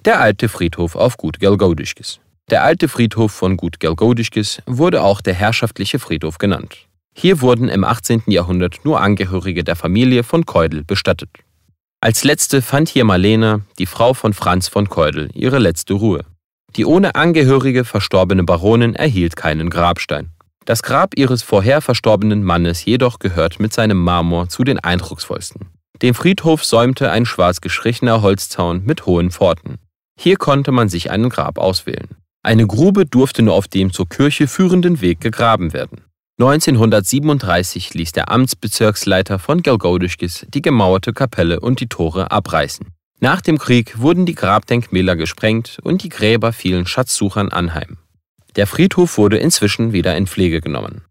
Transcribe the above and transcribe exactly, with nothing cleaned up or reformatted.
Der alte Friedhof auf Gut Gelgaudiškis. Der alte Friedhof von Gut Gelgaudiškis wurde auch der herrschaftliche Friedhof genannt. Hier wurden im achtzehnten Jahrhundert nur Angehörige der Familie von Keudel bestattet. Als letzte fand hier Malena, die Frau von Franz von Keudel, ihre letzte Ruhe. Die ohne Angehörige verstorbene Baronin erhielt keinen Grabstein. Das Grab ihres vorher verstorbenen Mannes jedoch gehört mit seinem Marmor zu den eindrucksvollsten. Den Friedhof säumte ein schwarz gestrichener Holzzaun mit hohen Pforten. Hier konnte man sich einen Grab auswählen. Eine Grube durfte nur auf dem zur Kirche führenden Weg gegraben werden. neunzehnhundertsiebenunddreißig ließ der Amtsbezirksleiter von Gelgaudiškis die gemauerte Kapelle und die Tore abreißen. Nach dem Krieg wurden die Grabdenkmäler gesprengt und die Gräber fielen Schatzsuchern anheim. Der Friedhof wurde inzwischen wieder in Pflege genommen.